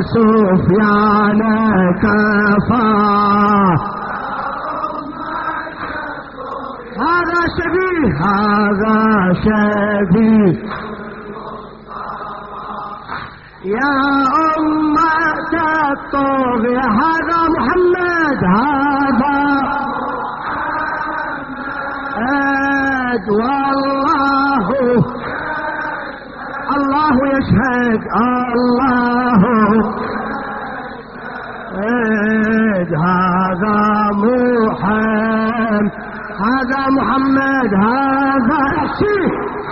سفيان كفاه. هذا شبيه يا أمة الطغية. هذا محمد والله الله يشهد الله هذا محمد هذا شيء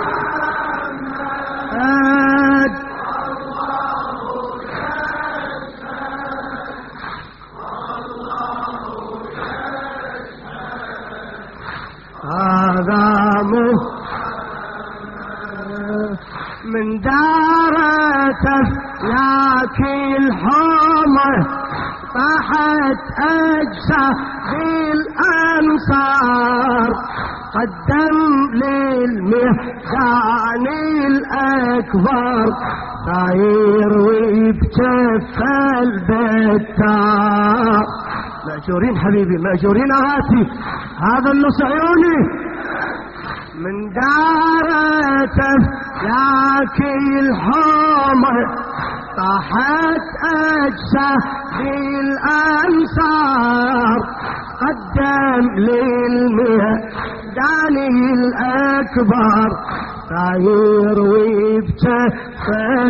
هذا من دارته لكن الحومة طاحت أجساد الأنصار. قدم للمهجان الأكبر صاير وبجف البتار. مأجورين حبيبي مأجورين أغاتي هذا النص عيوني. من دارته لكن الحومة طاحت أجساد الأنصار. قدم للمهجان الأكبر صاير وبجف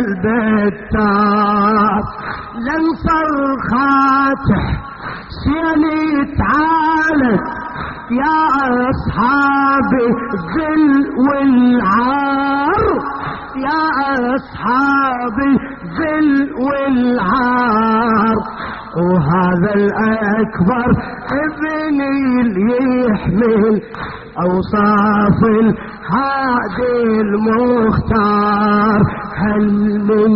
البتار. لنصر خاتح سيني تعالت يا أصحابي الذل والعار. يا أصحابي الذل والعار. وهذا الأكبر ابني اللي يحمل أوصاف الهادي المختار. هل من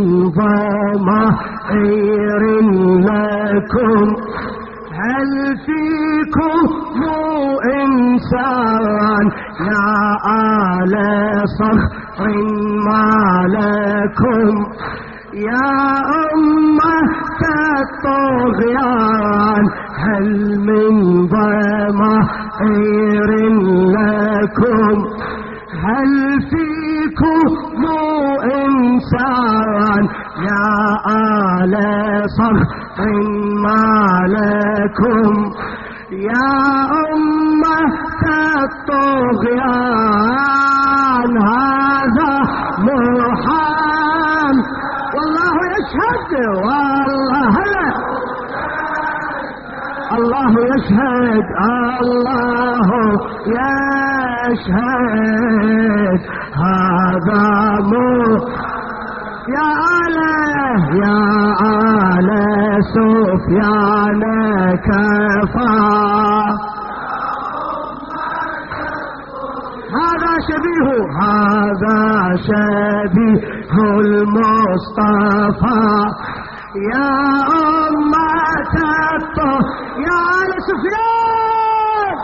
ضمائر لكم هل فيكم مو إنسان يا آل صخر ما لكم يا أمة الطغيان. هل من ضمائر لكم هل فيكم مو إنسان يا آل صخر ما لكم يا أمة الطغيان. هذا محمد والله يشهد والله الله يشهد الله يشهد. هذا يا آل سفيان كفاه. هذا شبيه المصطفى يا أمة يا آل سفيان.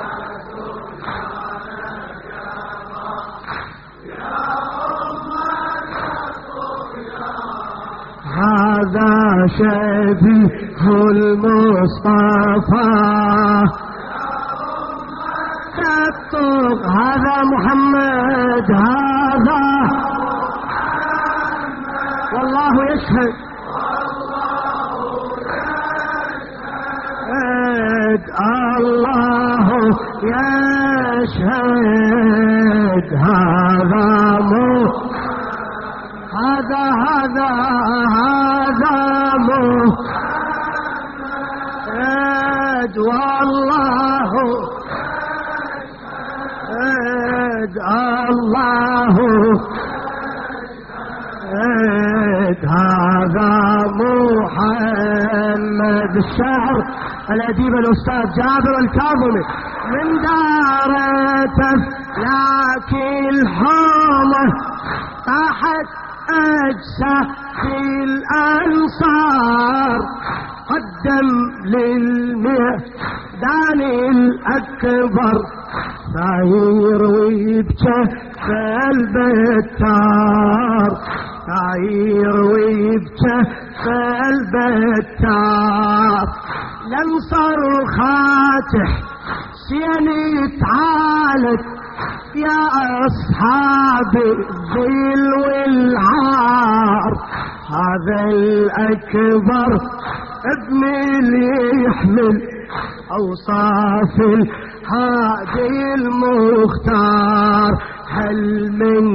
هذا شبيه المصطفى هذا محمد هذا والله يشهد الله يشهد. هذا والله الله هذا محمد. الشاعر الأديب الأستاذ جابر الكاظمي. من دارته لكن الحومة طاحت أجساد الأنصار. قدم للميدان الأكبر صاير ويبجف البتار. ساير ويبكى البتار لنصر خاتح سيني تعالت يا أصحاب الذل والعار هذا الأكبر ابن اللي يحمل أوصاف الهادي المختار هل من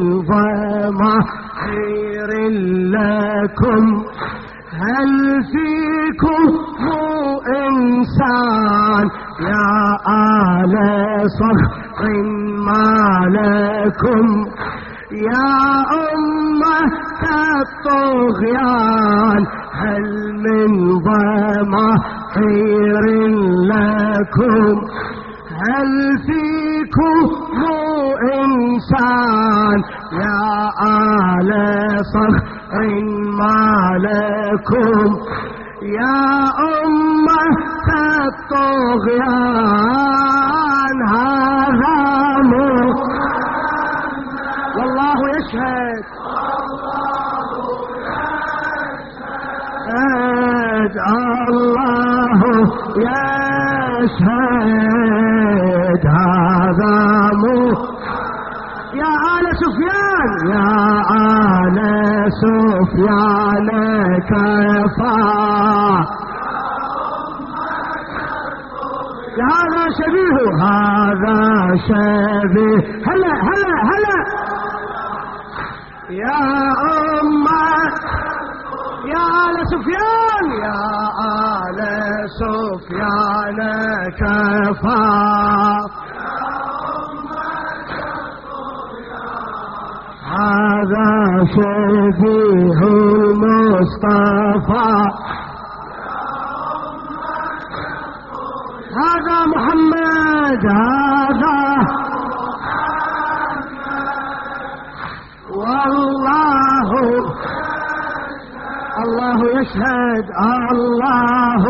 ضمائر لكم هل فيكم مو إنسان يا آل صخر ما لكم يا أمة الطغيان هل من ضمائر لكم هل فيكم مو إنسان يا آل صخر ما لكم يا أمة الطغيان هذا والله يشهد الله يشهد هذا يا آل سفيان يا آل سفيان كفى هذا شبيه هذا شبيه هلا هلا هلا يا أمة يا آل سفيان يا آل سفيان كفى هذا شبيه المصطفى هذا محمد هذا والله الله يشهد الله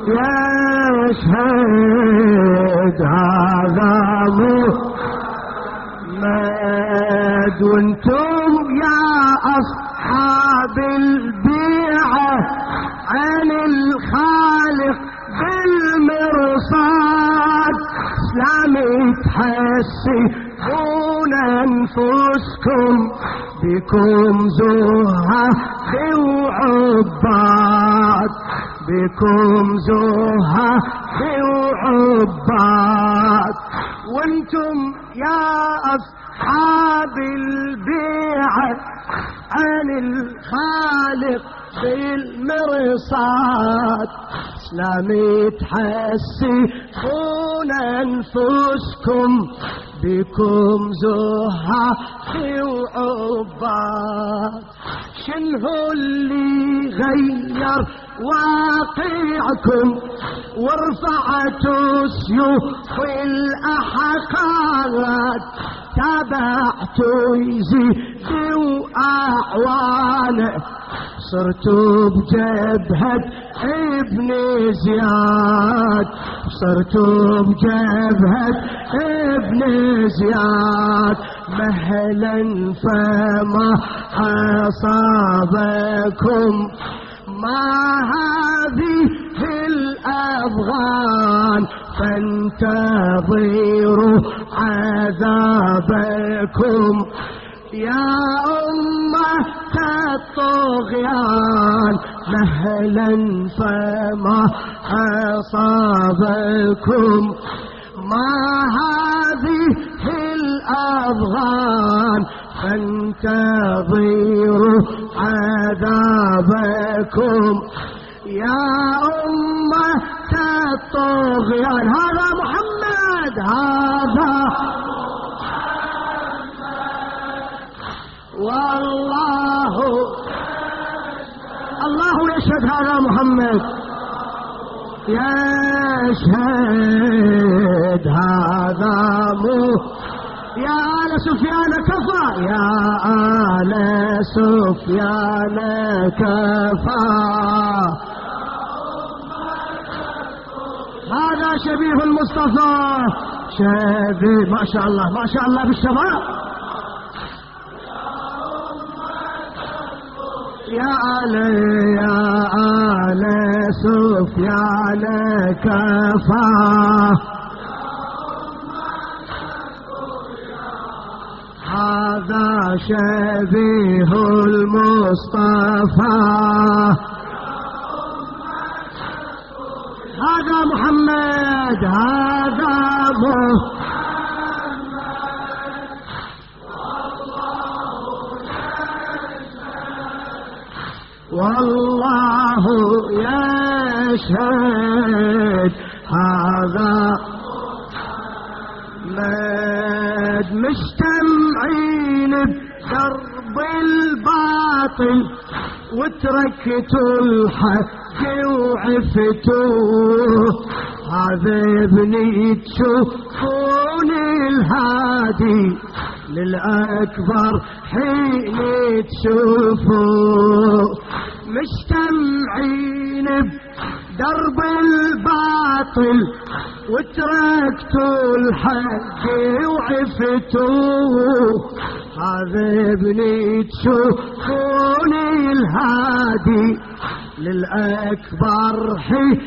يشهد هذا محمد وانتم يا أصحاب البيعة عن الخالق بالمرصاد اسلامي تحسبون انفسكم بكم زهاد وعباد بكم زهاد وعباد وانتم يا اصحاب البيعة عن الخالق بالمرصاد اسلامي تحسبون انفسكم بكم زهاد وعباد شنو اللي غير واقعكم وارفعتوا سيوف الاحقاد تابعتوا يزيد واعوانه صرتوا بجبهة ابن زياد صرتوا بجبهة ابن زياد مهلا فما أصابكم ما هذه الأفغان فانتظروا عذابكم يا أمة الطغيان مهلا فما أصابكم ما هذه الأفغان فانتظروا عذابكم يا أمة الطغيان هذا محمد هذا والله الله يشهد هذا محمد يشهد هذا يا آل سفيان كفى يا آل سفيان كفى هذا شبيه المصطفى شبيه ما شاء الله ما شاء الله بالشباب يا آل سفيان كفى هذا شبيه المصطفى هذا محمد هذا والله يشهد هذا مجتمعين بدرب الباطل وتركتوا الحق وعفتوه هذا ابني تشوفون الهادي للأكبر حين تشوفوه مجتمعين بدرب الباطل وتركتوا الحق وعفتوه هذا ابني تشوفون الهادي للأكبر حين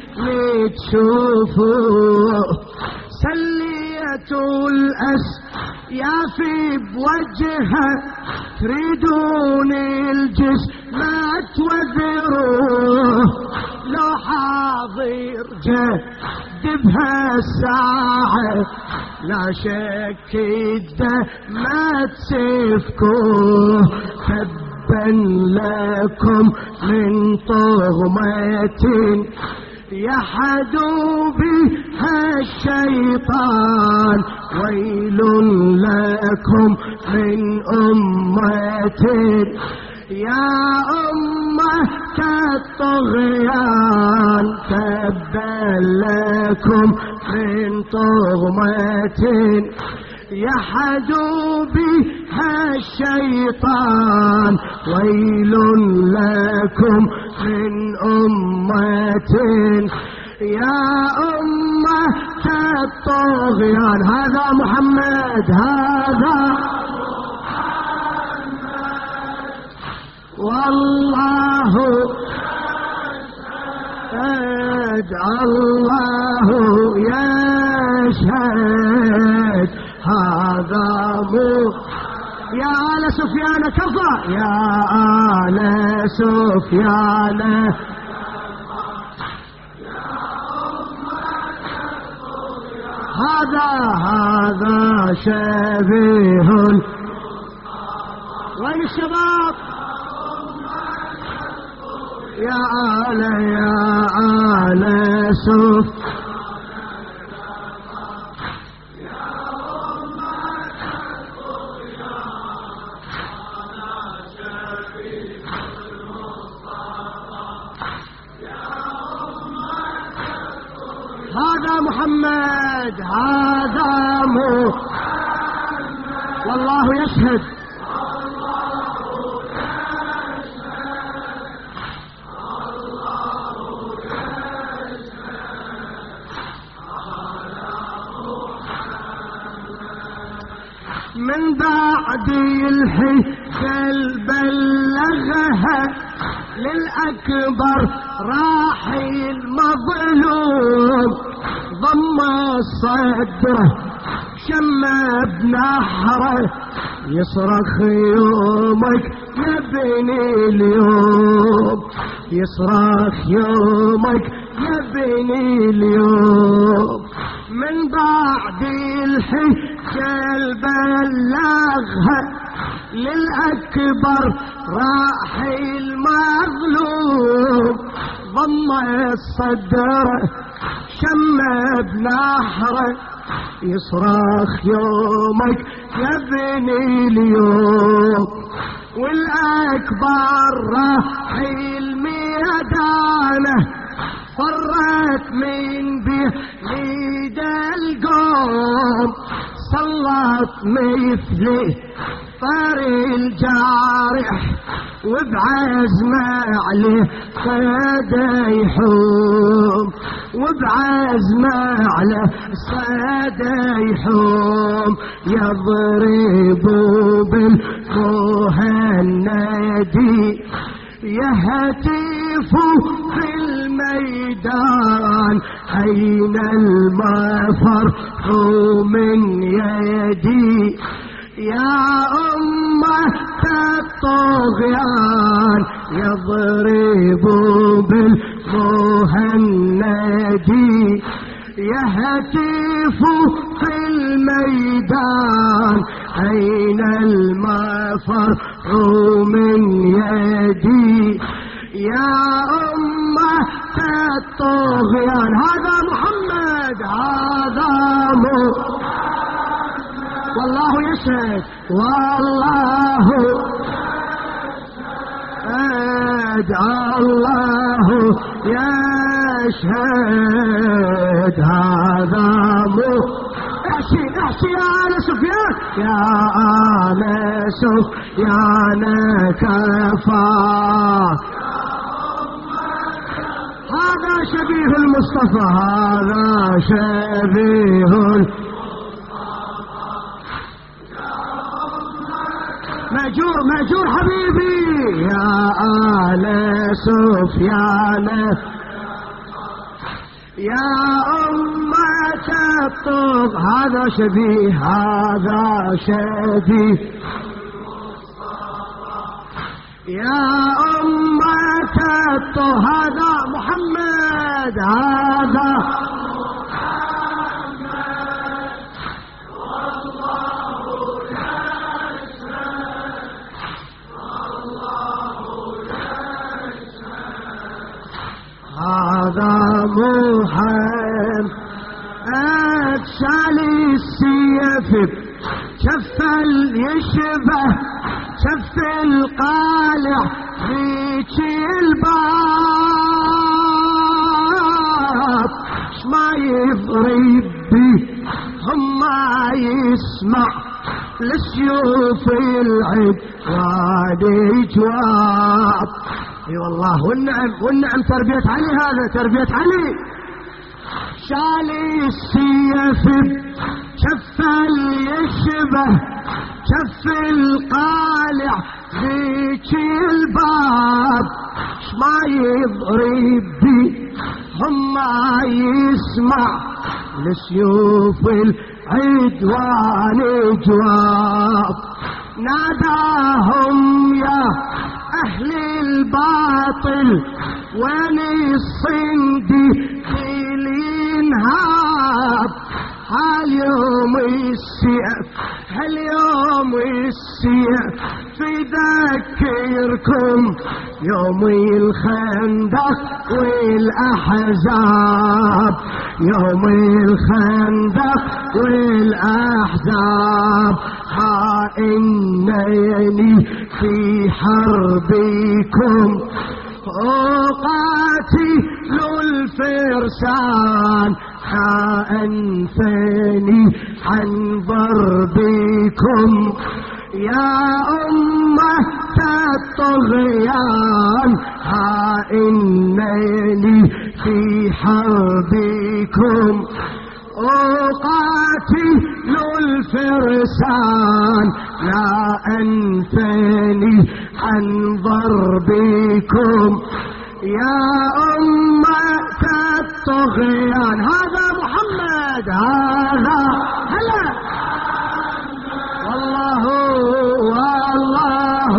تشوفوه سليتوا الأسياف بوجهه تريدون الجسم ما توذروه لو حاضر جد بهالساعة لا شك ما تسفكوه تبا لكم من طغمة يحدوا بها الشيطان ويل لكم من أمة يا أمة الطغيان تبا لكم من طغمة يحدوا بها الشيطان ويل لكم من أمة يا أمة الطغيان هذا محمد هذا والله الله يشهد هذا يا آل سفيان كفى يا آل سفيان هذا شبيه وين الشباب يا آل سفيان هذا محمد هذا والله يشهد من بعد الحجة بلغها للأكبر راحي المظلوم ضم صدره شم بنحره يصرخ يومك يا بني اليوم يصرخ يومك يا بني اليوم من بعد الحجة بلغها للأكبر راحي المظلوم ضم الصدر شم بنحره يصرخ يومك يا بني اليوم والأكبر راحي الميدانه فرت من بيد القوم صلت مثلي طار الجارح وبعزمه عليه صدى يحوم وبعزمه عليه صدى يحوم يضرب بالمهندي يهتف في الميدان أين المفر من يدي يا أمة الطغيان يضرب بالمهند يهتف في الميدان أين المفر من يدي يا أمة الطغيان هذا محمد هذا والله يشهد والله الله يشهد هذا احشي يا آل سفيان يا آل سفيان كفى هذا شبيه المصطفى هذا شبيه مأجور حبيبي يا آل سفيان يا أمة الطغى هذا شبيه يا أمة الطغى هذا محمد هذا هذا محمد شالي السيف شف يشبه شف القالع فيك الباب ما يضرب بي هم يسمع للسيوف العيد وادي جواب اي والله والنعم تربية علي هذا تربية علي شالي السيف شف يشبه شف القالع ذيك الباب ما يضرب بي هم يسمع لسيوف العدوان جواب ناداهم يا أهل الباطل وين الصندي في الانهاب هاليوم السيف يذكركم يوم الخندق والأحزاب يوم الخندق والأحزاب إنني في حربكم أقاتل الفرسان أنفني عن ضربكم يا أمة الطغيان إنني في حربكم أقاتل الفرسان لا أنفني عن ضربكم يا أمة الطغيان هذا محمد هذا هلا والله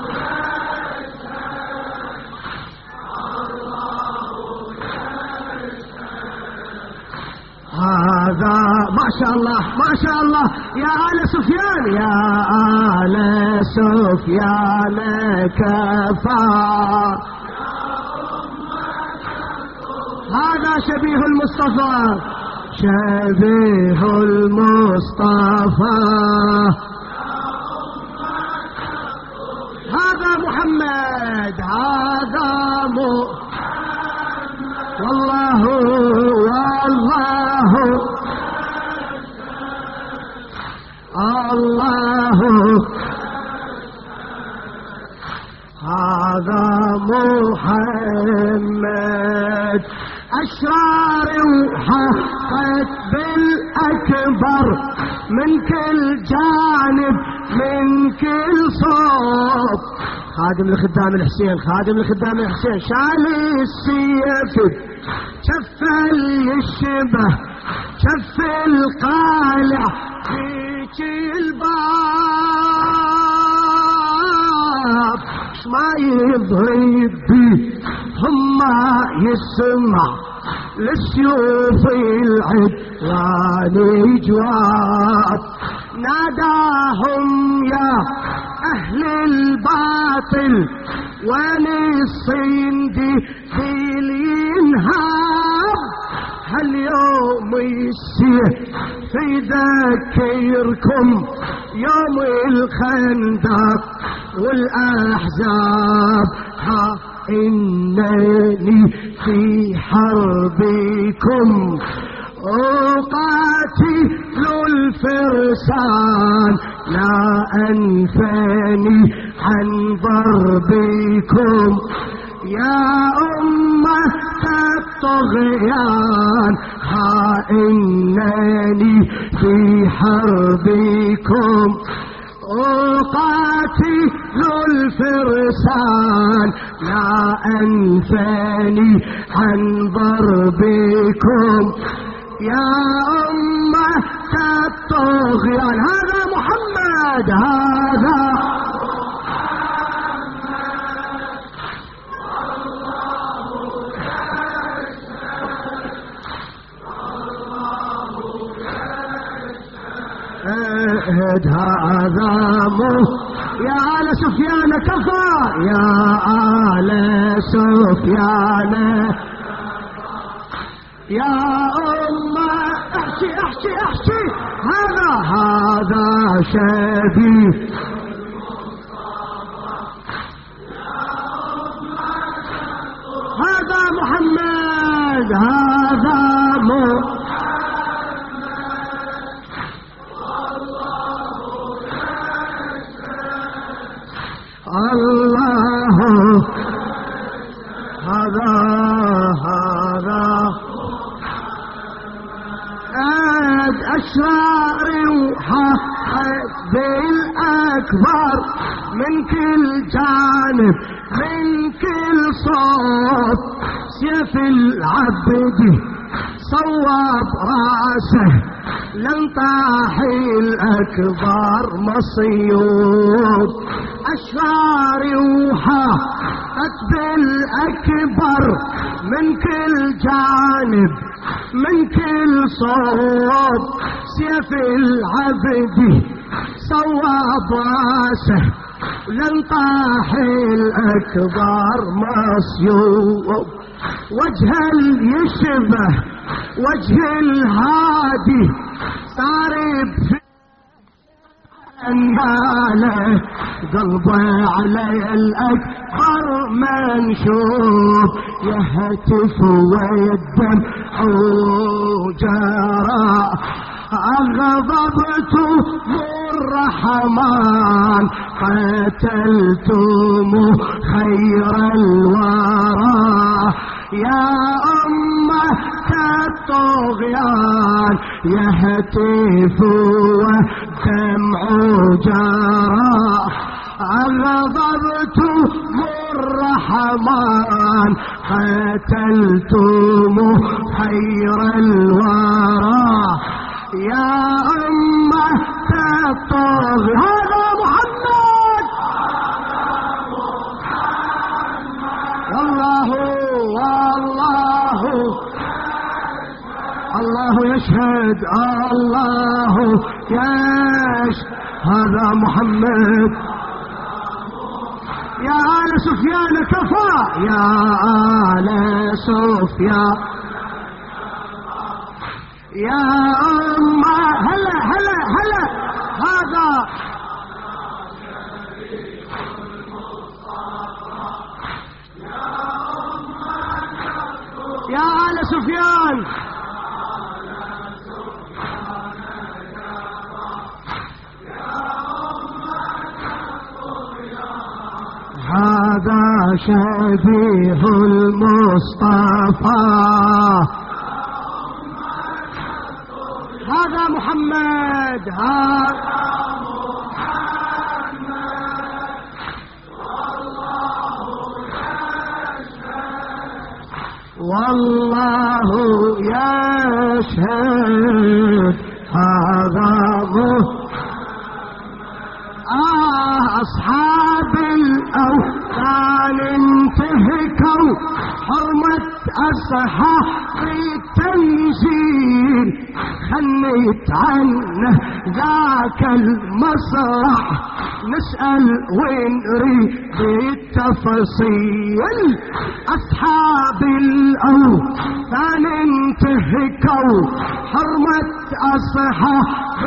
هذا ما شاء الله يا آل سفيان يا آل سفيان كفى هذا شبيه المصطفى هذا محمد هذا والله هذا محمد أشرار وحقت بالأكبر من كل جانب من كل صوب خادم لخدام الحسين، خادم لخدام الحسين، شال السيف شف يشبه شف القالع فيك الباب، ما يضرب بي هم يسمع للسيوف العدوان جواب، ناداهم يا أهل الباطل وين الصندي في الينهاب، هاليوم يصير في ذكركم يوم الخندق والأحزاب، ها إنني في حربكم أقاتل الفرسان، لا أنفني عن ضربكم يا أمة الطغيان، ها إنني في حربكم أقاتل الفرسان، لا أنفني عن ضربكم يا أمة الطغيان. هذا محمد، هذا هذا يا آل سفيان كفى، يا آل سفيان يا أمة احشي احشي احشي، هذا شبيه هذا محمد، هذا الله، هذا أشرار وحب الأكبر من كل جانب من كل صوت، سيف العبد صوب راسه لن طاحي الأكبر مصيوب، أشرار وحقت بالأكبر من كل جانب من كل صوب، سيف العبد صوب راسه لن طاحي الأكبر مصيوب، وجه يشبه وجه الهادي صارب في أنباله، قلبه علي الأكبر منشوب، يهتف ويدمع جرى، أغضبت الرحمن قتلتم خير الورى، يا أمة الطغيان يهتف ودمع جرى، أغضبت الرحمن قتلتم خير الورى، يا أمة الطغيان. هذا محمد، والله والله الله يشهد، الله يشهد، هذا محمد. يا آل سفيان كفى، يا آل سفيان يا أمة، هلا هلا هلا، هذا يا آل سفيان هذا شبيه المصطفى، هذا محمد، هذا محمد والله والله يشهد هذا أصحاب الأوثان انتهكوا حرمة أصحاب التنزيل خليت عنه ذاك المسرح نسأل وين نريد التفصيل أصحاب الأوثان انتهكوا حرمة أصحاب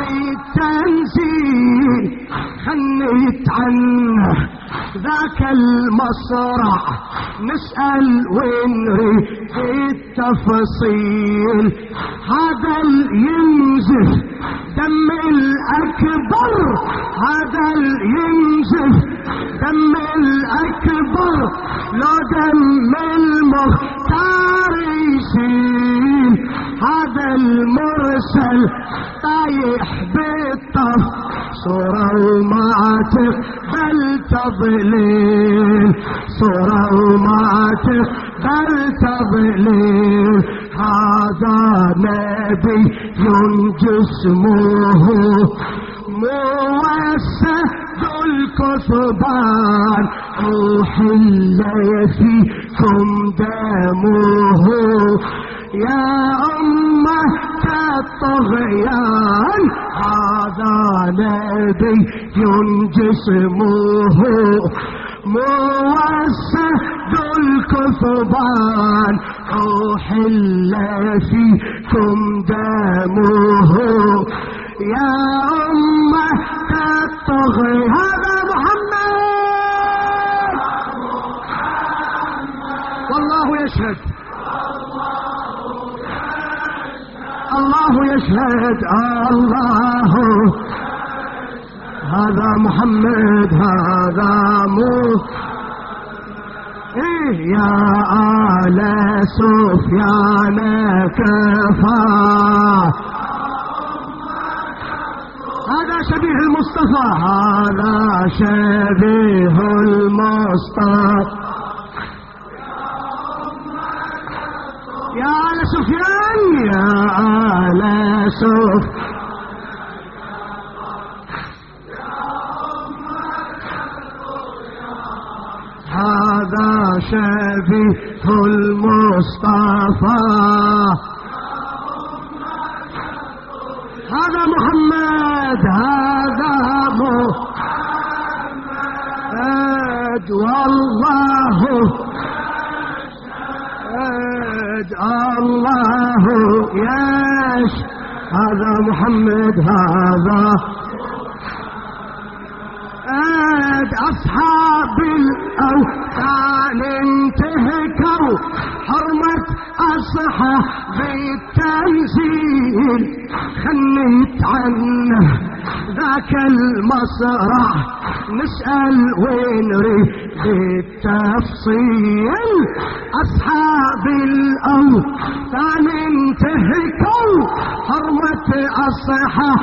التنزيل خليت عنه ذاك المسرح نسأل وين نريد التفصيل هذا ينزف دم الأكبر هذا ينزف دم الأكبر لو دم المختار يسيل هذا المرسل طايح بالطف صورة وما تقبل تضليل صورة وما تقبل تضليل هذا نبي جسمه موسد الكثبان أحل فيكم دمه يا أمة الطغيان هذا نبي جسمه موسد الكثبان أحل فيكم دمه يا أمة الطغيان هذا محمد والله يشهد الله يشهد الله هذا محمد هذا إيه يا آل سفيان كفى هذا شبيه المصطفى هذا شبيه المصطفى يا آل سفيان يا آل سفيان هذا شبيه المصطفى هذا محمد هذا محمد والله الله يش هذا محمد هذا أصحاب الأوثان انتهكوا حرمة أصحاب التنزيل خليت عنه ذاك المسرح نسأل وين نريد التفصيل أصحاب الأوثان انتهكوا حرمة أصحاب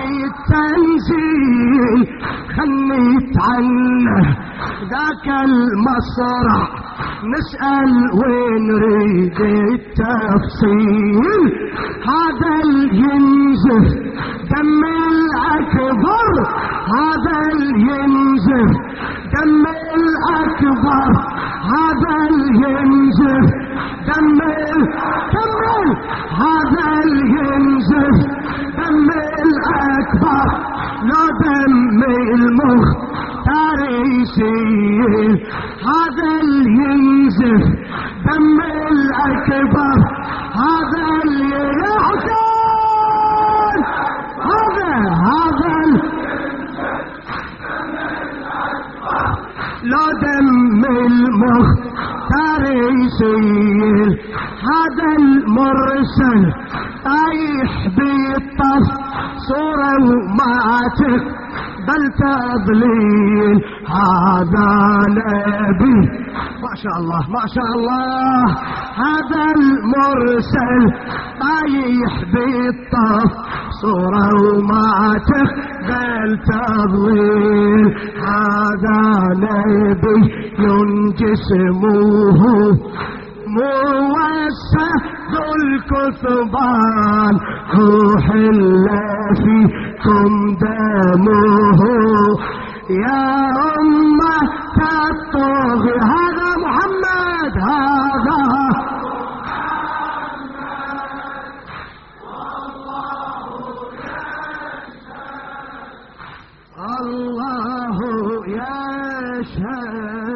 التنزيل خليت عنه ذاك المسرح نسأل وين نريد التفصيل هذا ينزف دم الأكبر هذا ينزف دم الأكبر هذا ينزف دم كمل هذا ينزف دم الأكبر لا دم المختار يسيل هذا ينزف دم الأكبر هذا يحسن هذا لا دم المختار يسيل هذا المرسل طايح بالطف صورة وما تقبل تضليل هذا نبي ما شاء الله ما شاء الله هذا المرسل طايح بالطف صورة وما تقبل تضليل هذا نبي جسمه الكثبان هو حل فيكم دمه يا أمة الطاغية. هذا محمد، هذا الله يشهد.